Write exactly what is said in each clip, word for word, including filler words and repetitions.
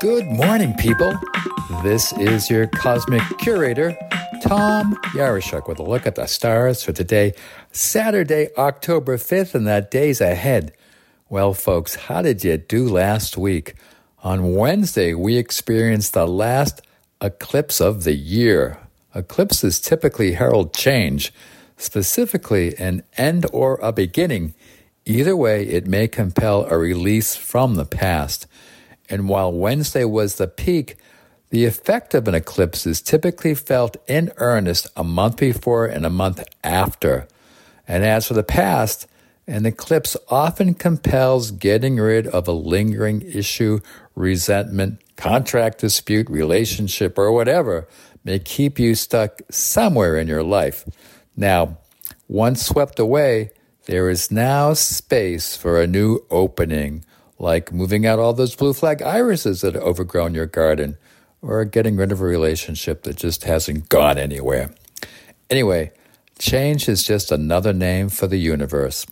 Good morning, people. This is your Cosmic Curator, Tom Yaroshuk, with a look at the stars for today, Saturday, October fifth, and that day's ahead. Well, folks, how did you do last week? On Wednesday, we experienced the last eclipse of the year. Eclipses typically herald change, specifically an end or a beginning. Either way, it may compel a release from the past. And while Wednesday was the peak, the effect of an eclipse is typically felt in earnest a month before and a month after. And as for the past, an eclipse often compels getting rid of a lingering issue, resentment, contract dispute, relationship, or whatever may keep you stuck somewhere in your life. Now, once swept away, there is now space for a new opening, like moving out all those blue flag irises that have overgrown your garden, or getting rid of a relationship that just hasn't gone anywhere. Anyway, change is just another name for the universe.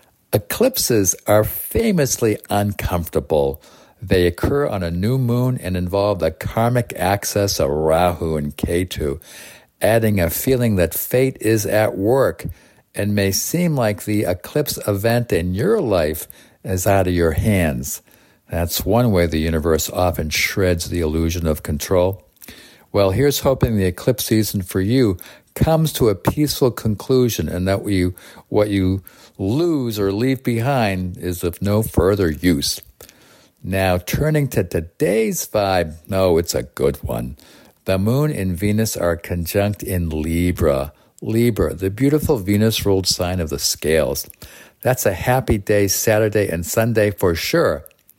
Eclipses are famously uncomfortable. They occur on a new moon and involve the karmic axis of Rahu and Ketu, adding a feeling that fate is at work and may seem like the eclipse event in your life is out of your hands. That's one way the universe often shreds the illusion of control. Well, here's hoping the eclipse season for you comes to a peaceful conclusion and that you, what you lose or leave behind is of no further use. Now, turning to today's vibe, no, it's a good one. The moon and Venus are conjunct in Libra. Libra, the beautiful Venus-ruled sign of the scales. That's a happy day, Saturday and Sunday for sure.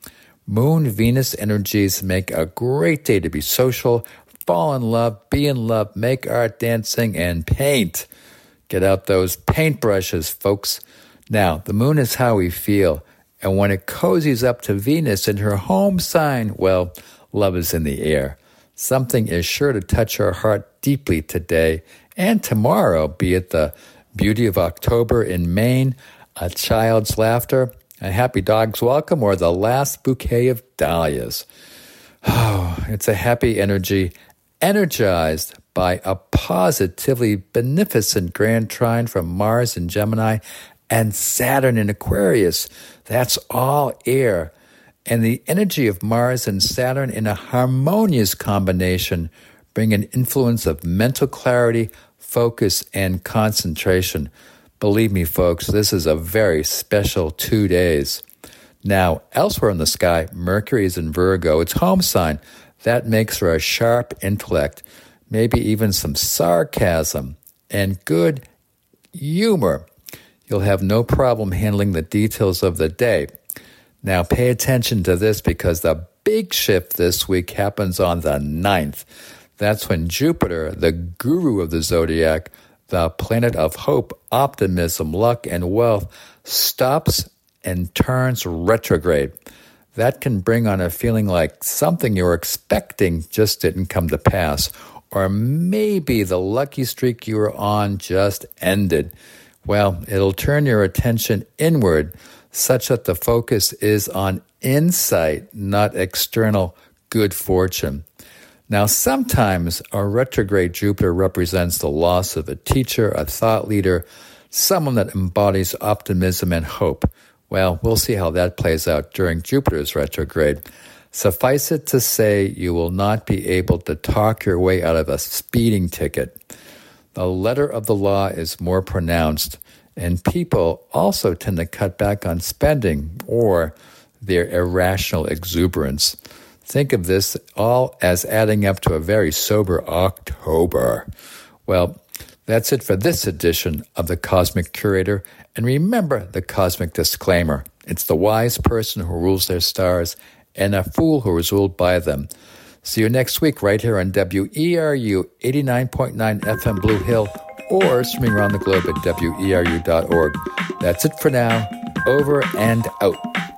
Moon-Venus energies make a great day to be social, fall in love, be in love, make art, dancing, and paint. Get out those paintbrushes, folks. Now, the moon is how we feel, and when it cozies up to Venus in her home sign, well, love is in the air. Something is sure to touch our heart deeply today and tomorrow, be it the beauty of October in Maine, a child's laughter, a happy dog's welcome, or the last bouquet of dahlias. Oh, it's a happy energy, energized by a positively beneficent grand trine from Mars in Gemini and Saturn in Aquarius. That's all air. And the energy of Mars and Saturn in a harmonious combination bring an influence of mental clarity, focus, and concentration. Believe me, folks, this is a very special two days. Now, elsewhere in the sky, Mercury is in Virgo, its home sign. That makes for a sharp intellect, maybe even some sarcasm and good humor. You'll have no problem handling the details of the day. Now, pay attention to this because the big shift this week happens on the ninth. That's when Jupiter, the guru of the zodiac, the planet of hope, optimism, luck, and wealth, stops and turns retrograde. That can bring on a feeling like something you're expecting just didn't come to pass, or maybe the lucky streak you were on just ended. Well, it'll turn your attention inward such that the focus is on insight, not external good fortune. Now, sometimes our retrograde Jupiter represents the loss of a teacher, a thought leader, someone that embodies optimism and hope. Well, we'll see how that plays out during Jupiter's retrograde. Suffice it to say, you will not be able to talk your way out of a speeding ticket. The letter of the law is more pronounced, and people also tend to cut back on spending or their irrational exuberance. Think of this all as adding up to a very sober October. Well, that's it for this edition of the Cosmic Curator. And remember the cosmic disclaimer. It's the wise person who rules their stars and a fool who is ruled by them. See you next week right here on W E R U eighty-nine point nine F M Blue Hill or streaming around the globe at W E R U dot org. That's it for now. Over and out.